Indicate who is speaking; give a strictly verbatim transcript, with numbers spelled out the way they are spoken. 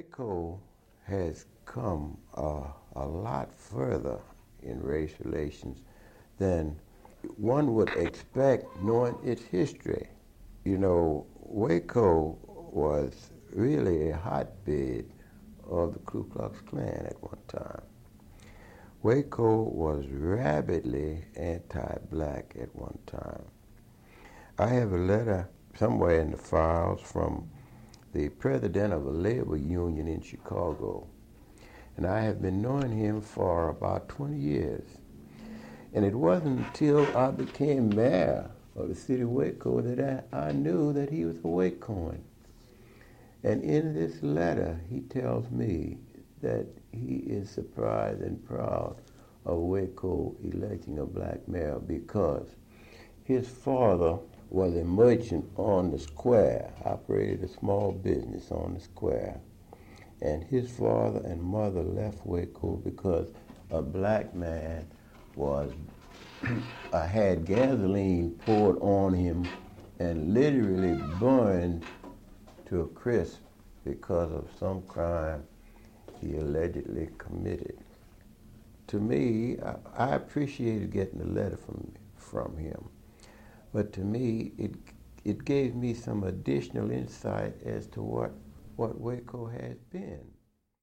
Speaker 1: Waco has come uh, a lot further in race relations than one would expect knowing its history. You know, Waco was really a hotbed of the Ku Klux Klan at one time. Waco was rabidly anti-black at one time. I have a letter somewhere in the files from the president of a labor union in Chicago, and I have been knowing him for about twenty years. And it wasn't until I became mayor of the city of Waco that I, I knew that he was a Wacoan. And in this letter, he tells me that he is surprised and proud of Waco electing a black mayor because his father was a merchant on the square, operated a small business on the square. And his father and mother left Waco because a black man was uh, had gasoline poured on him and literally burned to a crisp because of some crime he allegedly committed. To me, I, I appreciated getting a letter from from him, but to me, it it gave me some additional insight as to what what Waco has been.